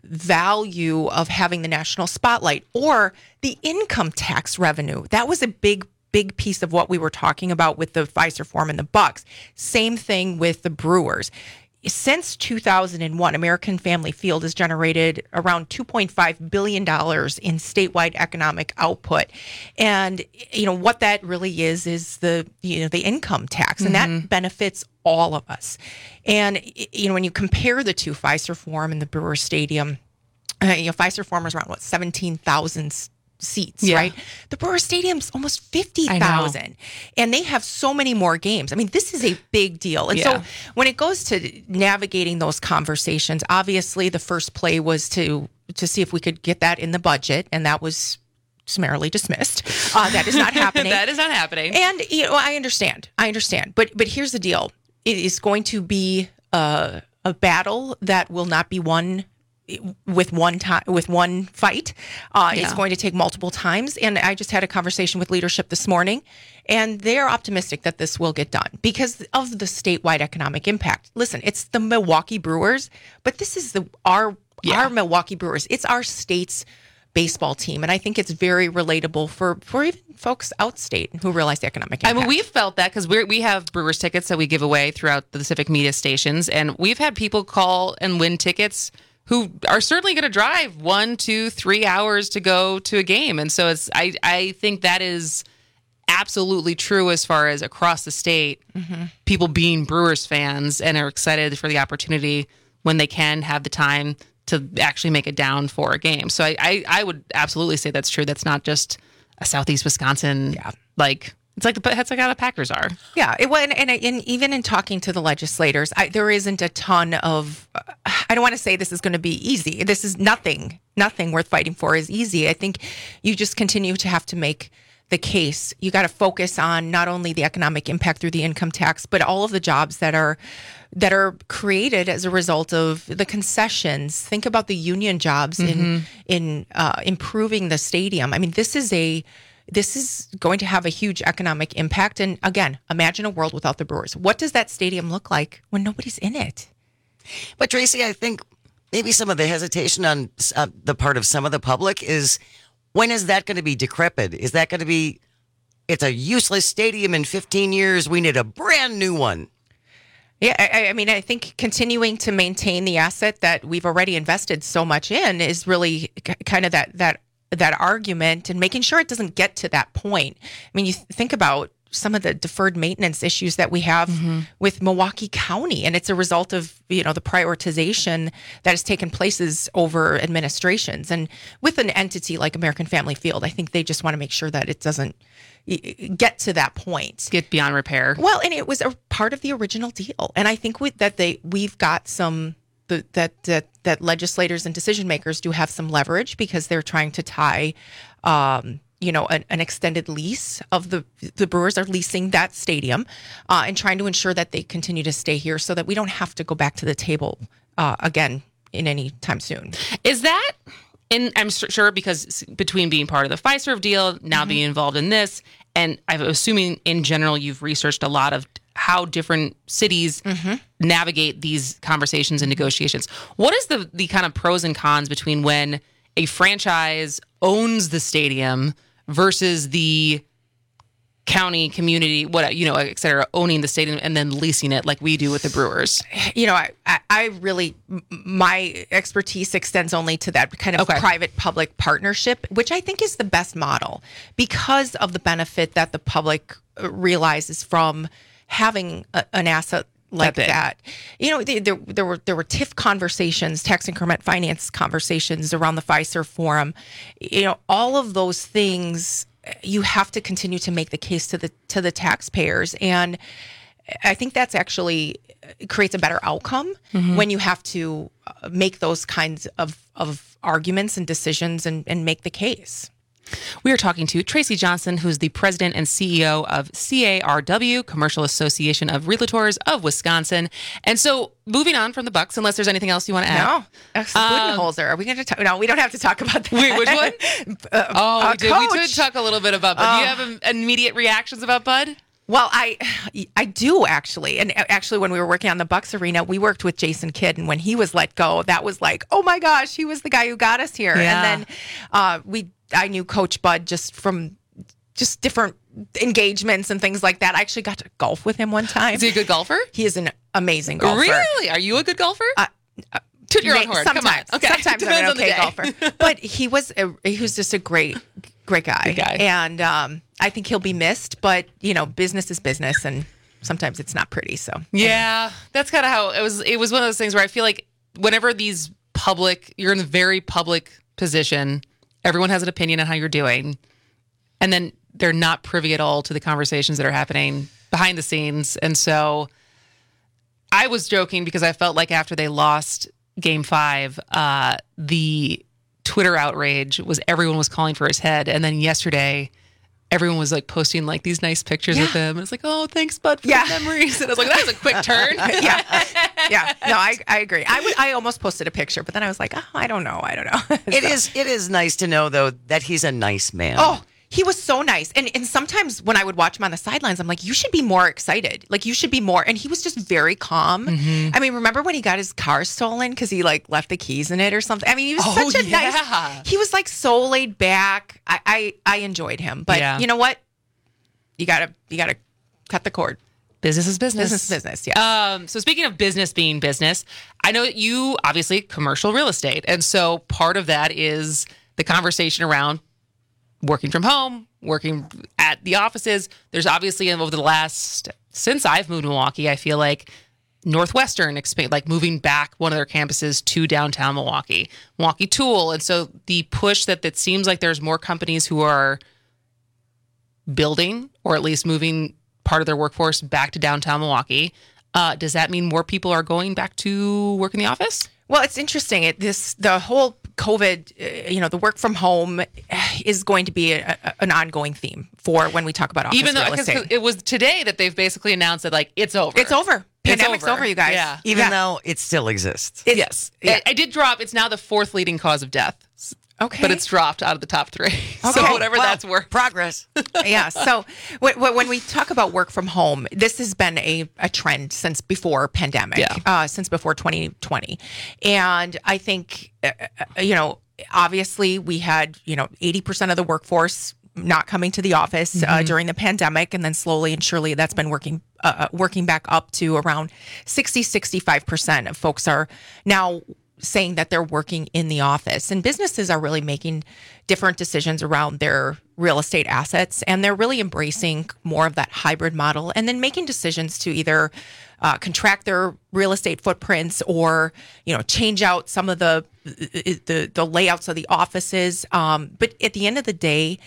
value of having the national spotlight, or the income tax revenue. That was a big piece of what we were talking about with the Fiserv Forum and the Bucks. Same thing with the Brewers. Since 2001, American Family Field has generated around $2.5 billion in statewide economic output. And, what that really is the income tax, and that benefits all of us. And, when you compare the two, Fiserv Forum and the Brewer Stadium, Fiserv Forum is around, 17,000 seats, right? The Brewer Stadium's almost 50,000, and they have so many more games. I mean, this is a big deal. And so when it goes to navigating those conversations, obviously the first play was to see if we could get that in the budget, and that was summarily dismissed. That is not happening. That is not happening. And I understand. But here's the deal: it is going to be a battle that will not be won with one fight. It's going to take multiple times. And I just had a conversation with leadership this morning, and they're optimistic that this will get done because of the statewide economic impact. Listen, it's the Milwaukee Brewers, but this is our Milwaukee Brewers. It's our state's baseball team. And I think it's very relatable for even folks outstate who realize the economic impact. I mean, we've felt that because we have Brewers tickets that we give away throughout the civic media stations. And we've had people call and win tickets who are certainly going to drive 1, 2, 3 hours to go to a game. And so I think that is absolutely true as far as across the state, people being Brewers fans and are excited for the opportunity when they can have the time to actually make it down for a game. So I would absolutely say that's true. That's not just a Southeast Wisconsin, like, it's like how the Packers are. Yeah, and even in talking to the legislators, there isn't a ton of. I don't want to say this is going to be easy. This is nothing worth fighting for is easy. I think you just continue to have to make the case. You got to focus on not only the economic impact through the income tax, but all of the jobs that are created as a result of the concessions. Think about the union jobs in improving the stadium. I mean, this is going to have a huge economic impact. And again, imagine a world without the Brewers. What does that stadium look like when nobody's in it? But Tracy, I think maybe some of the hesitation on the part of some of the public is, when is that going to be decrepit? Is that going to be, it's a useless stadium in 15 years, we need a brand new one? Yeah, I mean, I think continuing to maintain the asset that we've already invested so much in is really kind of that argument, and making sure it doesn't get to that point. I mean, you think about some of the deferred maintenance issues that we have with Milwaukee County, and it's a result of, the prioritization that has taken places over administrations. And with an entity like American Family Field, I think they just want to make sure that it doesn't get to that point. Get beyond repair. Well, and it was a part of the original deal. And I think we've got some that legislators and decision makers do have some leverage, because they're trying to tie, an extended lease of the Brewers are leasing that stadium, and trying to ensure that they continue to stay here so that we don't have to go back to the table again in any time soon. Is that, and I'm sure because between being part of the Fiserv deal, now being involved in this, and I'm assuming in general you've researched a lot of how different cities navigate these conversations and negotiations. What is the kind of pros and cons between when a franchise owns the stadium versus the county, community, et cetera, owning the stadium and then leasing it like we do with the Brewers? I really, my expertise extends only to that kind of private-public partnership, which I think is the best model because of the benefit that the public realizes from having an asset like that. There were TIF conversations, tax increment finance conversations around the Fiserv forum. All of those things, you have to continue to make the case to the taxpayers, and I think that's actually creates a better outcome when you have to make those kinds of arguments and decisions and make the case. We are talking to Tracy Johnson, who's the president and CEO of CARW, Commercial Association of Realtors of Wisconsin. And so, moving on from the Bucks, unless there's anything else you want to add. No, Budenholzer. Are we going to talk? No, we don't have to talk about that. Wait, which one? We did talk a little bit about Bud. Do you have immediate reactions about Bud? Well, I do actually. And actually, when we were working on the Bucks arena, we worked with Jason Kidd. And when he was let go, that was like, oh my gosh, he was the guy who got us here. Yeah. And then I knew Coach Bud just from different engagements and things like that. I actually got to golf with him one time. Is he a good golfer? He is an amazing golfer. Really? Are you a good golfer? Toot your own horn. Sometimes. Come on. Okay. Sometimes I'm an okay golfer. But he was just a great guy. Good guy. And I think he'll be missed. But, business is business. And sometimes it's not pretty. So yeah, that's kind of how it was. It was one of those things where I feel like whenever you're in a very public position, everyone has an opinion on how you're doing, and then they're not privy at all to the conversations that are happening behind the scenes. And so I was joking because I felt like after they lost Game 5, the Twitter outrage was everyone was calling for his head. And then yesterday, everyone was like posting like these nice pictures of him. And it's like, oh, thanks, Bud, for the memories. And I was like, that was a quick turn. Yeah. No, I agree. I almost posted a picture, but then I was like, oh, I don't know. It is nice to know, though, that he's a nice man. Oh, he was so nice. And sometimes when I would watch him on the sidelines, I'm like, you should be more excited. Like, you should be more. And he was just very calm. I mean, remember when he got his car stolen because he left the keys in it or something? I mean, he was such a nice, he was like so laid back. I enjoyed him. But you know what? You gotta cut the cord. Business is business. Business is business, yeah. So speaking of business being business, I know that you obviously commercial real estate. And so part of that is the conversation around working from home, working at the offices. There's obviously over the since I've moved to Milwaukee, I feel like Northwestern moving back one of their campuses to downtown Milwaukee Tool. And so the push that it seems like there's more companies who are building or at least moving part of their workforce back to downtown Milwaukee. Does that mean more people are going back to work in the office? Well, it's interesting. The whole COVID, the work from home is going to be an ongoing theme for when we talk about office real estate. Because it was today that they've basically announced that it's over. It's over. Pandemic's over, you guys. Yeah. Even though it still exists. Yes. I did drop. It's now the 4th leading cause of death. Okay. But it's dropped out of the top 3. Okay. So whatever that's worth. Progress. Yeah. So when we talk about work from home, this has been a trend since before pandemic, since before 2020. And I think, obviously we had, 80% of the workforce not coming to the office during the pandemic. And then slowly and surely that's been working back up to around 65% of folks are now saying that they're working in the office, and businesses are really making different decisions around their real estate assets, and they're really embracing more of that hybrid model, and then making decisions to either contract their real estate footprints or change out some of the layouts of the offices. But at the end of the day,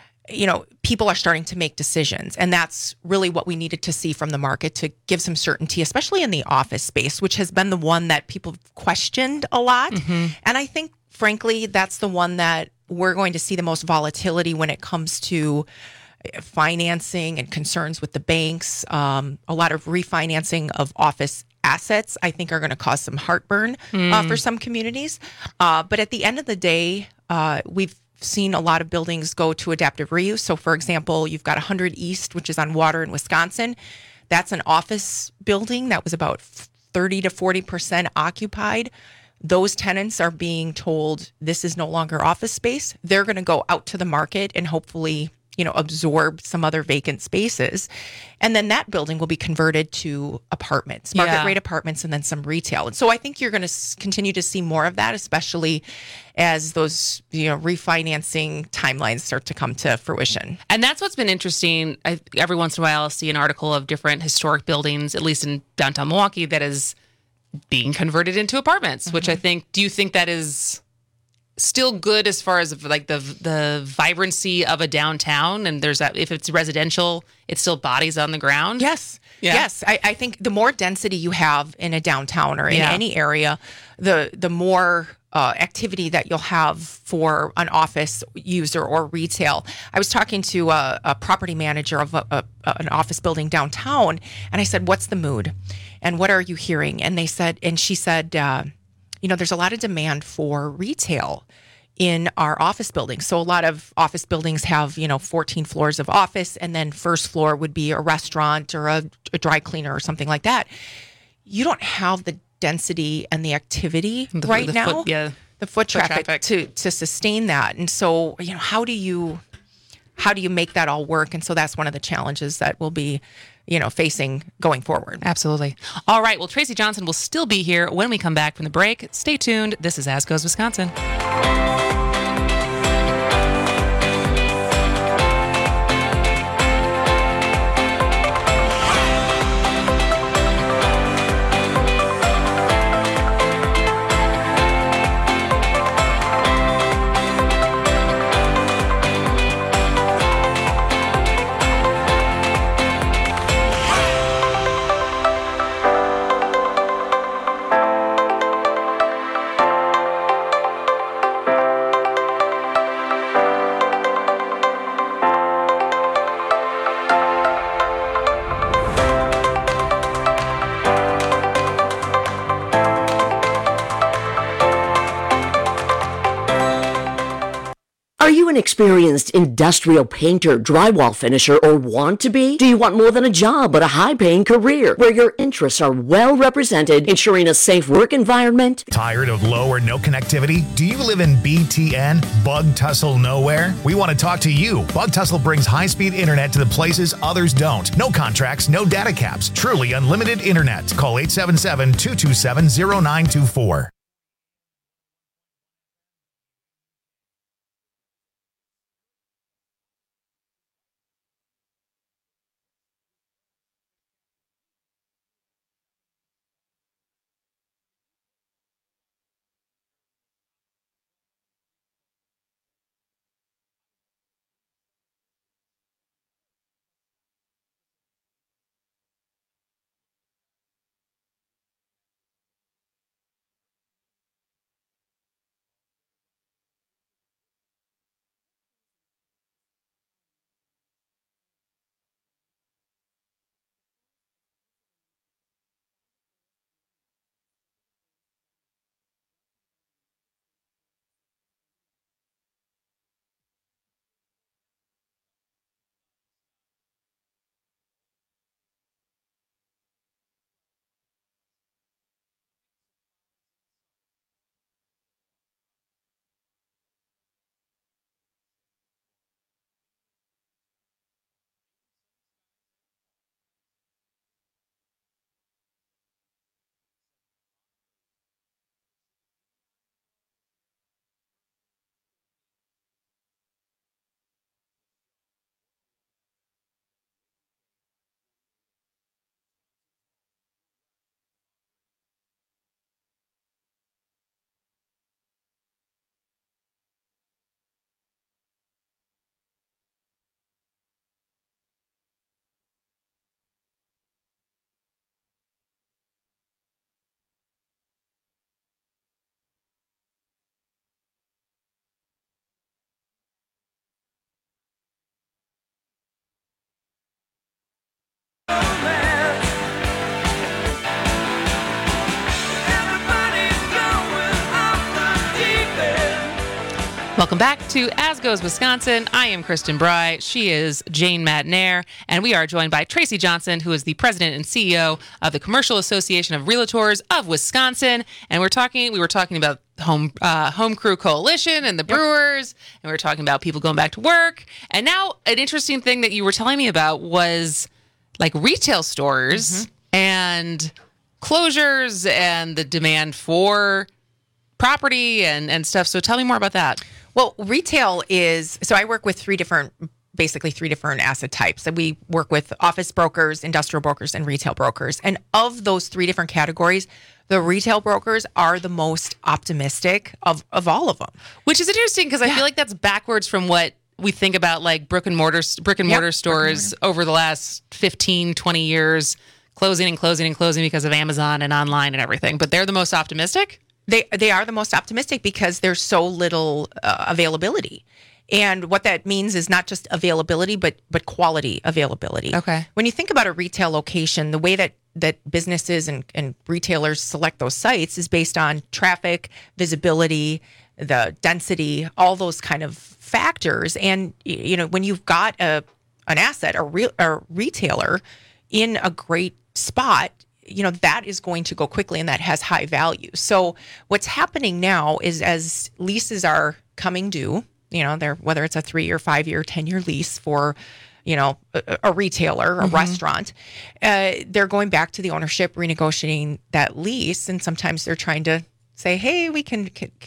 people are starting to make decisions, and that's really what we needed to see from the market to give some certainty, especially in the office space, which has been the one that people have questioned a lot. And I think, frankly, that's the one that we're going to see the most volatility when it comes to financing and concerns with the banks. A lot of refinancing of office assets, I think, are going to cause some heartburn for some communities. But at the end of the day, we've seen a lot of buildings go to adaptive reuse. So, for example, you've got 100 East, which is on Water in Wisconsin. That's an office building that was about 30 to 40% occupied. Those tenants are being told this is no longer office space. They're going to go out to the market and hopefully, absorb some other vacant spaces. And then that building will be converted to apartments, market rate apartments, and then some retail. And so I think you're going to continue to see more of that, especially as those, refinancing timelines start to come to fruition. And that's what's been interesting. Every once in a while, I'll see an article of different historic buildings, at least in downtown Milwaukee, that is being converted into apartments, which I think, do you think that is still good as far as the vibrancy of a downtown? And there's that, if it's residential, it's still bodies on the ground. Yes. Yeah. Yes. I think the more density you have in a downtown or in any area, the more activity that you'll have for an office user or retail. I was talking to a property manager of an office building downtown, and I said, "What's the mood? And what are you hearing?" And she said, there's a lot of demand for retail in our office buildings. So a lot of office buildings have, 14 floors of office, and then first floor would be a restaurant or a dry cleaner or something like that. You don't have the density and the activity now, the foot traffic to sustain that. And so, how do you make that all work? And so that's one of the challenges that we'll be facing going forward. Absolutely. All right. Well, Tracy Johnson will still be here when we come back from the break. Stay tuned. This is As Goes Wisconsin. An experienced industrial painter, drywall finisher, or want to be? Do you want more than a job but a high-paying career where your interests are well represented, ensuring a safe work environment? Tired of low or no connectivity? Do you live in BTN, Bug Tussle Nowhere? We want to talk to you. Bug Tussle brings high-speed internet to the places others don't. No contracts, no data caps. Truly unlimited internet. Call 877-227-0924. Welcome back to As Goes Wisconsin. I am Kristen Bry. She is Jane Matnair. And we are joined by Tracy Johnson, who is the president and CEO of the Commercial Association of Realtors of Wisconsin. And we were talking about Home Crew Coalition and the Brewers. And we were talking about people going back to work. And now an interesting thing that you were telling me about was like retail stores and closures and the demand for property and stuff. So tell me more about that. Well, retail is, so I work with three different asset types. And we work with office brokers, industrial brokers, and retail brokers. And of those three different categories, the retail brokers are the most optimistic of all of them. Which is interesting because I feel like that's backwards from what we think about like brick and mortar stores over the last 15, 20 years, closing because of Amazon and online and everything. But they're the most optimistic? They are the most optimistic because there's so little availability. And what that means is not just availability, but quality availability. Okay. When you think about a retail location, the way that businesses and retailers select those sites is based on traffic, visibility, the density, all those kind of factors. And, you know, when you've got an asset, a retailer in a great spot, you know, that is going to go quickly and that has high value. So what's happening now is as leases are coming due, you know, whether it's a 3-year, 5-year, 10-year lease for, you know, a retailer, a restaurant, they're going back to the ownership, renegotiating that lease. And sometimes they're trying to say, hey, can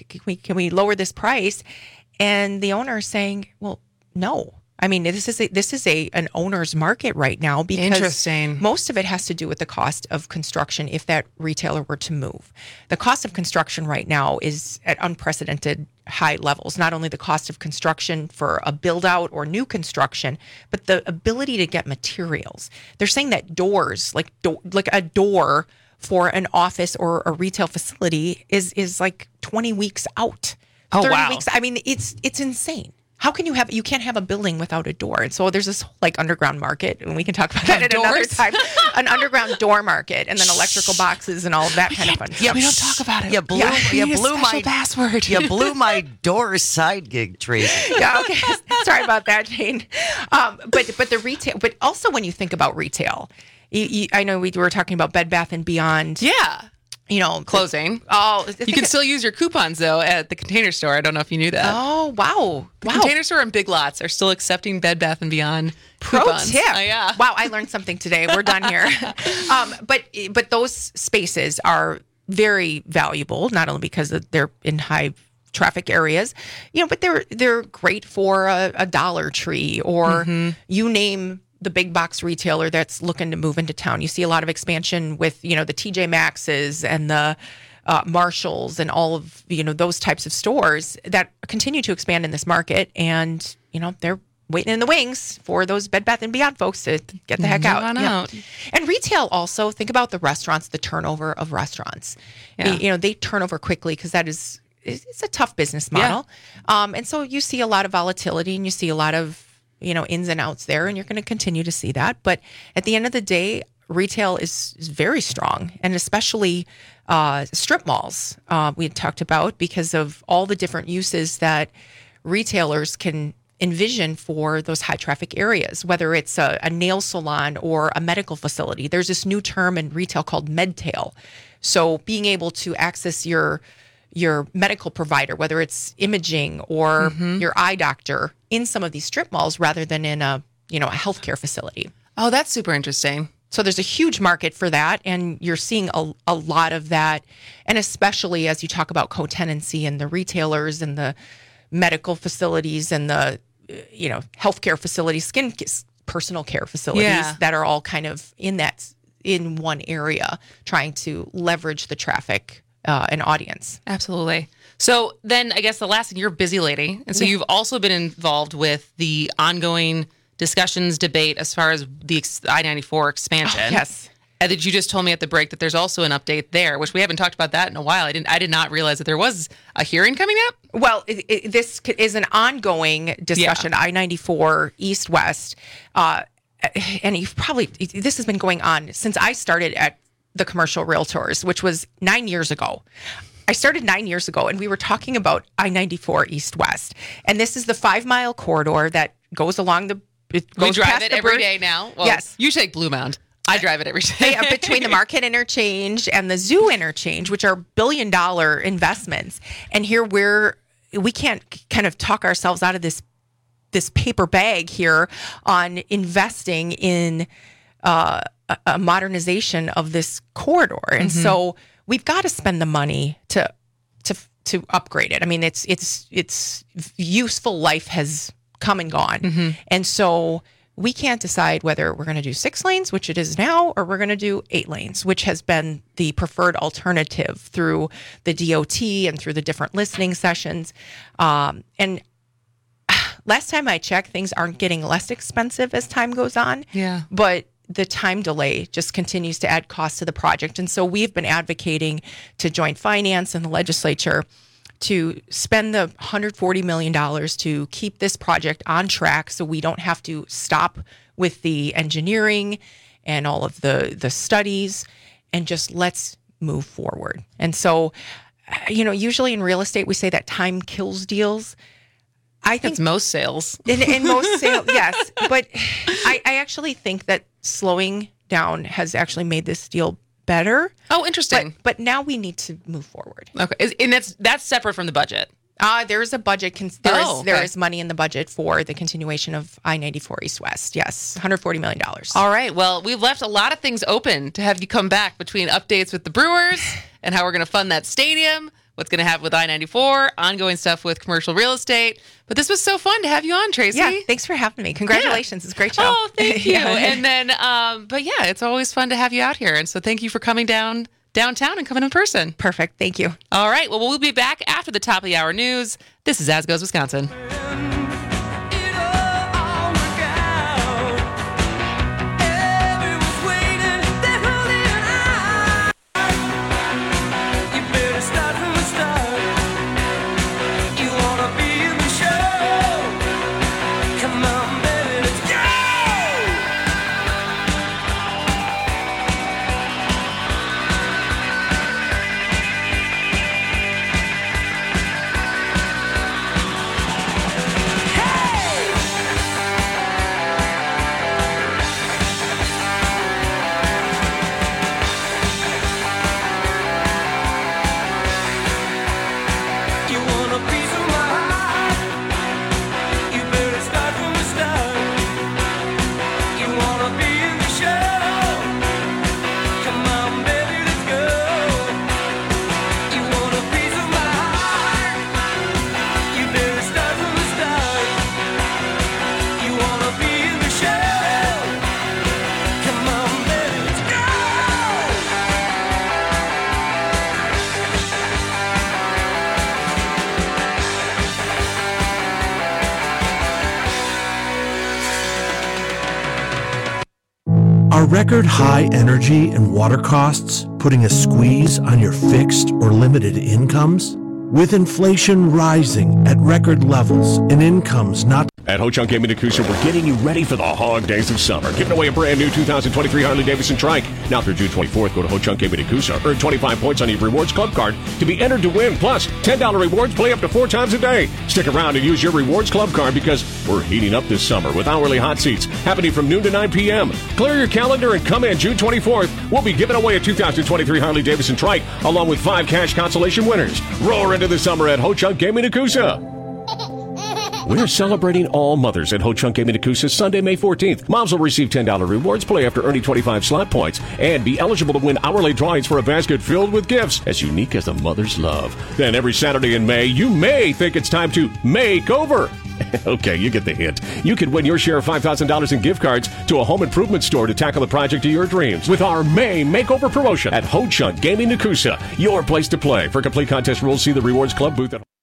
we lower this price? And the owner is saying, well, no. I mean, this is an owner's market right now because most of it has to do with the cost of construction if that retailer were to move. The cost of construction right now is at unprecedented high levels. Not only the cost of construction for a build out or new construction, but the ability to get materials. They're saying that doors, like a door for an office or a retail facility is like 20 weeks out. Oh, 30 wow. weeks. I mean, it's insane. How can you can't have a building without a door? And so there's this like underground market, and we can talk about that at another time. An underground door market, and then electrical boxes and all of that kind of fun. Yeah, we don't talk about it. You blew my password. You blew my door side gig, Tracy. Yeah, okay. Sorry about that, Jane. But the retail, but also when you think about retail, I know we were talking about Bed Bath & Beyond. Yeah. You know, closing. You can still use your coupons though at the Container Store. I don't know if you knew that. Oh, wow. The Container Store and Big Lots are still accepting Bed Bath & Beyond coupons. Pro tip. Oh, yeah. Wow, I learned something today. We're done here. But those spaces are very valuable, not only because they're in high traffic areas, you know, but they're great for a Dollar Tree or you name the big box retailer that's looking to move into town. You see a lot of expansion with, you know, the TJ Maxx's and the Marshalls and all of, you know, those types of stores that continue to expand in this market. And, you know, they're waiting in the wings for those Bed Bath & Beyond folks to get the heck out. And retail also, think about the restaurants, the turnover of restaurants. Yeah. You know, they turn over quickly because it's a tough business model. Yeah. And so you see a lot of volatility and you see a lot of, you know, ins and outs there, and you're going to continue to see that. But at the end of the day, retail is very strong, and especially strip malls we had talked about because of all the different uses that retailers can envision for those high traffic areas, whether it's a nail salon or a medical facility. There's this new term in retail called medtail. So being able to access your medical provider, whether it's imaging or your eye doctor, in some of these strip malls rather than in a healthcare facility. Oh, that's super interesting. So there's a huge market for that, and you're seeing a lot of that, and especially as you talk about co-tenancy and the retailers and the medical facilities and the healthcare facilities, personal care facilities that are all kind of in one area, trying to leverage the traffic and audience. Absolutely. So then I guess the last thing, you're a busy lady. And so you've also been involved with the ongoing discussions, debate as far as the I-94 expansion. Oh, yes. And that you just told me at the break that there's also an update there, which we haven't talked about that in a while. I did not realize that there was a hearing coming up. Well, this is an ongoing discussion, I-94 east-west. And this has been going on since I started at the Commercial Realtors, which was 9 years ago. I started 9 years ago, and we were talking about I-94 east-west. And this is the 5-mile corridor that goes along the... We drive it every day now. Well, yes. You take Blue Mound. I drive it every day. Between the Marquette Interchange and the Zoo Interchange, which are billion-dollar investments. And here we can't kind of talk ourselves out of this paper bag here on investing in a modernization of this corridor. And so we've got to spend the money to upgrade it. I mean, it's useful life has come and gone. And so we can't decide whether we're going to do 6 lanes, which it is now, or we're going to do 8 lanes, which has been the preferred alternative through the DOT and through the different listening sessions. And last time I checked, things aren't getting less expensive as time goes on. Yeah. But the time delay just continues to add cost to the project. And so we've been advocating to joint finance and the legislature to spend the $140 million to keep this project on track so we don't have to stop with the engineering and all of the studies, and just let's move forward. And so, usually in real estate, we say that time kills deals. I think it's most sales. In most sales, yes. But I actually think that slowing down has actually made this deal better. Oh, interesting. But now we need to move forward. Okay, and that's separate from the budget. There is a budget. There is money in the budget for the continuation of I-94 East-West. Yes, $140 million. All right. Well, we've left a lot of things open to have you come back, between updates with the Brewers and how we're going to fund that stadium, what's going to happen with I-94, ongoing stuff with commercial real estate. But this was so fun to have you on, Tracy. Yeah, thanks for having me. Congratulations. It's a great show. Oh, thank you. And then, but yeah, it's always fun to have you out here. And so thank you for coming downtown and coming in person. Perfect. Thank you. All right. Well, we'll be back after the top of the hour news. This is As Goes Wisconsin. Are record high energy and water costs putting a squeeze on your fixed or limited incomes? With inflation rising at record levels and incomes not... At Ho-Chunk Gaming Nakusa, we're getting you ready for the hog days of summer. Giving away a brand new 2023 Harley-Davidson Trike. Now through June 24th, go to Ho-Chunk Gaming Nakusa. Earn 25 points on your Rewards Club card to be entered to win. Plus, $10 rewards, play up to 4 times a day. Stick around and use your Rewards Club card because we're heating up this summer with hourly hot seats happening from noon to 9 p.m. Clear your calendar and come in June 24th. We'll be giving away a 2023 Harley-Davidson Trike along with 5 cash consolation winners. Roar into the summer at Ho-Chunk Gaming Nakusa. We're celebrating all mothers at Ho-Chunk Gaming Nakusa Sunday, May 14th. Moms will receive $10 rewards, play after earning 25 slot points, and be eligible to win hourly drawings for a basket filled with gifts as unique as a mother's love. Then every Saturday in May, you may think it's time to make over. Okay, you get the hint. You could win your share of $5,000 in gift cards to a home improvement store to tackle the project of your dreams with our May Makeover promotion at Ho-Chunk Gaming Nakusa, your place to play. For complete contest rules, see the Rewards Club booth at